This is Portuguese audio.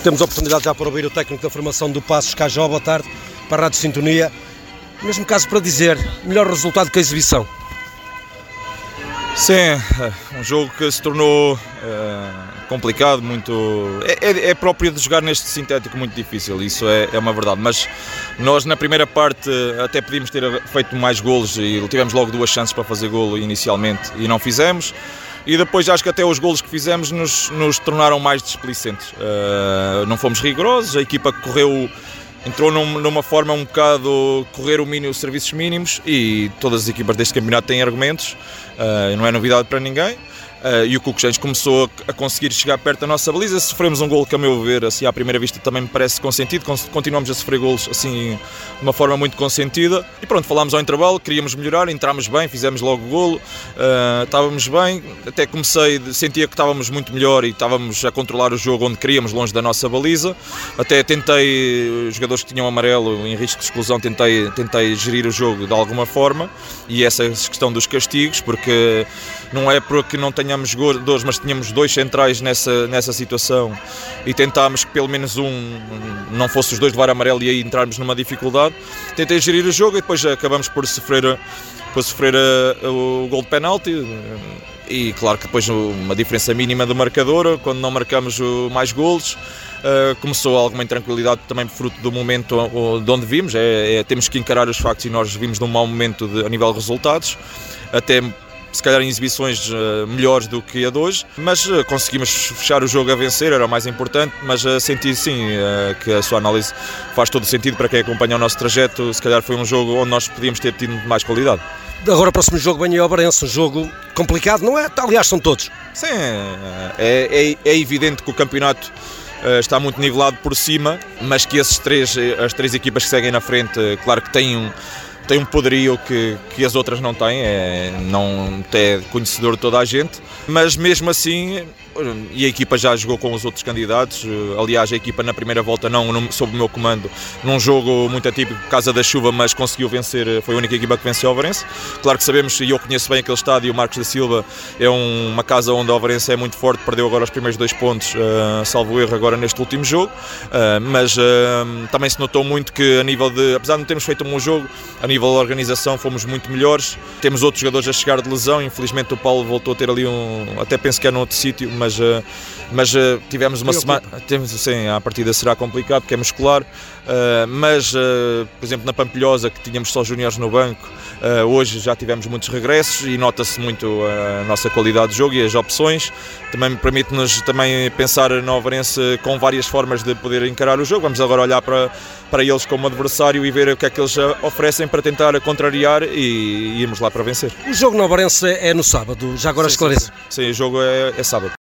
temos a oportunidade já para ouvir o técnico da formação do Paços, Cajó. Boa tarde, para a Rádio Sintonia. Mesmo caso para dizer, melhor resultado que a exibição. Sim, um jogo que se tornou complicado, é próprio de jogar neste sintético muito difícil, isso é uma verdade, mas nós na primeira parte até podíamos ter feito mais golos e tivemos logo 2 chances para fazer golo inicialmente e não fizemos, e depois acho que até os golos que fizemos nos tornaram mais displicentes, não fomos rigorosos, a equipa entrou numa forma um bocado correr os serviços mínimos, e todas as equipas deste campeonato têm argumentos, não é novidade para ninguém. E o Cucujens começou a conseguir chegar perto da nossa baliza. Sofremos um golo que, a meu ver, assim, à primeira vista também me parece consentido. Continuamos a sofrer golos assim, de uma forma muito consentida. E pronto, falámos ao intervalo, queríamos melhorar, entramos bem, fizemos logo o golo, estávamos bem. Até sentia que estávamos muito melhor e estávamos a controlar o jogo onde queríamos, longe da nossa baliza. Até tentei, os jogadores que tinham amarelo em risco de exclusão, tentei gerir o jogo de alguma forma. E essa questão dos castigos, porque não é porque não tenhamos jogadores, mas tínhamos 2 centrais nessa situação, e tentámos que pelo menos não fosse os 2 levar amarelo e aí entrarmos numa dificuldade. Tentei gerir o jogo e depois acabamos por sofrer o gol de penalti, e claro que depois uma diferença mínima do marcador, quando não marcamos mais golos. Começou alguma intranquilidade também fruto do momento de onde vimos, temos que encarar os factos, e nós vimos num mau momento a nível de resultados, até se calhar em exibições melhores do que a de hoje, mas conseguimos fechar o jogo a vencer, era o mais importante. Mas senti sim que a sua análise faz todo o sentido para quem acompanha o nosso trajeto. Se calhar foi um jogo onde nós podíamos ter tido mais qualidade. Agora o próximo jogo vem ao Ovarense, um jogo complicado, não é? Aliás, são todos. Sim, é evidente que o campeonato está muito nivelado por cima, mas que as 3 equipas que seguem na frente, claro que têm um poderio que as outras não têm, não é conhecedor de toda a gente, mas mesmo assim, e a equipa já jogou com os outros candidatos. Aliás, a equipa na primeira volta, não sob o meu comando, num jogo muito atípico por causa da chuva, mas conseguiu vencer, foi a única equipa que venceu o Ovarense. Claro que sabemos, e eu conheço bem aquele estádio, o Marcos da Silva é uma casa onde o Ovarense é muito forte, perdeu agora os primeiros 2 pontos, salvo erro agora neste último jogo, mas também se notou muito que apesar de não termos feito um bom jogo, a nível da organização fomos muito melhores. Temos outros jogadores a chegar de lesão, infelizmente o Paulo voltou a ter ali até penso que é num outro sítio, mas tivemos uma semana, sim, a partida será complicado porque é muscular, mas por exemplo na Pampilhosa, que tínhamos só júniores no banco, hoje já tivemos muitos regressos e nota-se muito a nossa qualidade de jogo e as opções. Também permite-nos também pensar no Ovarense com várias formas de poder encarar o jogo. Vamos agora olhar para eles como adversário e ver o que é que eles oferecem para tentar contrariar e irmos lá para vencer. O jogo no Ovarense é no sábado, já agora esclareço. Sim, o jogo é sábado.